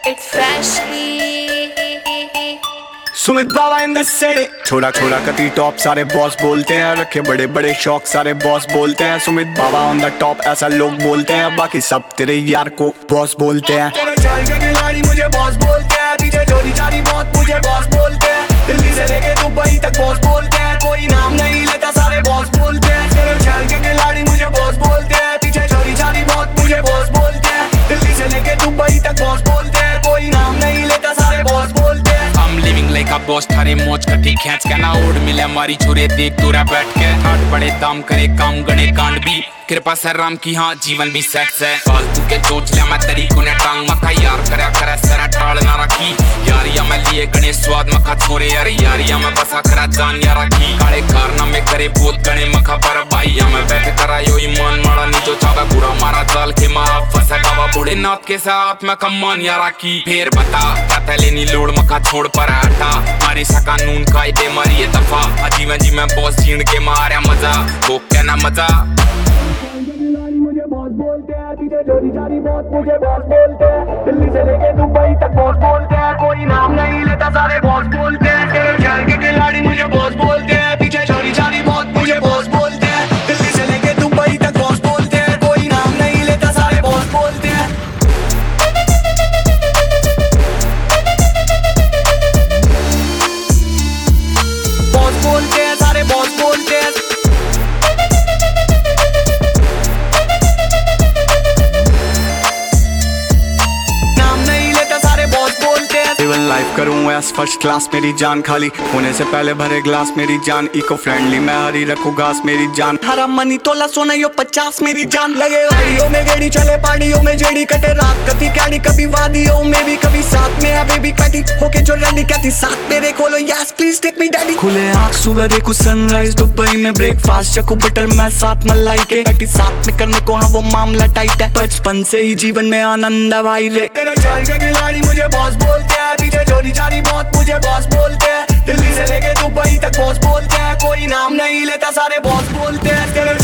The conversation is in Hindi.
It's freshly. Sumit Baba in the city. छोड़ा छोड़ा कटी टॉप सारे बॉस बोलते हैं, रखे बड़े बड़े शौक सारे बॉस बोलते हैं। Sumit Baba on the top ऐसा लोग बोलते हैं, बाकी सब तेरे यार को बॉस बोलते हैं। तेरे चाल के खिलाड़ी मुझे बॉस बोलते हैं, पीछे चोरी चारी बहुत मुझे बॉस बोलते हैं। दिल्ली से लेके दुबई तक बॉस बोलते हैं, कोई नाम नहीं लेता सारे बॉस बोलते हैं। तेरे चाल के खिलाड़ी मुझे बॉस बोलते हैं, पीछे चोरी चारी बहुत मुझे बॉस बोलते हैं। दिल्ली से लेके दुबई तक बॉस बोलते हैं, कोई नाम नहीं लेता सारे बॉस बोलते हैं। I'm living like a boss, थारे मोच कटी खींच के ना ओढ़ मिले हमारी छुरे देख दूरा बैठ के। ठाट बड़े दाम करे काम गणे कांड भी, कृपा सर राम की हाँ जीवन भी सेक्स है। फालतू के सोच ले मैं तरीकों ने टांग मखा यार करया करे सरा टाल ना रखी। यारिया मैं लिए गणे स्वाद मखा छोरे यार, यारिया मैं बसा करा जान यार रखी। काले कारनामे करे बहुत गणे मखा पर भाईया मैं बैठ करा यो ईमान मारा नीचो चागा बुरा मारा जाल के मारा फंसा गावा बूढ़े नाथ के साथ मैं कमान यार रखी। फिर बता क्या लेनी लोड़ मखा छोड़ पर हटा, मारे सा कानून कायदे मारी ये दफा। अजीब अजीब मैं बॉस जीण के मारा मजा, वो कहना मजा। मुझे बॉस बोलते हैं, पीछे चोरी चारी बहुत मुझे बॉस बोलते हैं। दिल्ली से लेके दुबई तक बॉस बोलते हैं, कोई नाम नहीं लेता सारे बॉस बोलते हैं। तेरे शहर के खिलाड़ी मुझे बॉस बोलते हैं, पीछे चोरी चारी बहुत मुझे बॉस बोलते हैं। दिल्ली से लेके दुबई तक बॉस बोलते हैं, कोई नाम नहीं लेता सारे बॉस बोलते हैं। बॉस बोलते हैं सारे बॉस बोलते हैं। लाइफ करूँ ऐस फर्स्ट क्लास मेरी जान, खाली होने से पहले भरे ग्लास मेरी जान। इको फ्रेंडली मैं हरी रखूँ घास मेरी जान। हरा मनी तोला सोना यो 50 मेरी जान। लगे गाड़ियों में गेड़ी चले पहाड़ियों में जेड़ी कटे रात कती कैडी, कभी वादियों में भी कभी साथ में है बेबी कटी होके जो रैली कहती साथ मेरे खोलो yes please take me daddy. खुले आँख सुबह देखूं सनराइज दुबई में ब्रेकफास्ट चखूं बटर मैं साथ मलाई के कटी साथ में करने को हाँ वो मामला टाइट है। बचपन से ही जीवन में आनंद है भाई रे। तेरे चाल के खिलाड़ी मुझे बॉस बोलते हैं, पीछे चोरी चारी बहुत मुझे बॉस बोलते हैं। दिल्ली से लेके दुबई तक बॉस बोलते हैं, कोई नाम नहीं लेता सारे बॉस बोलते हैं। तेरे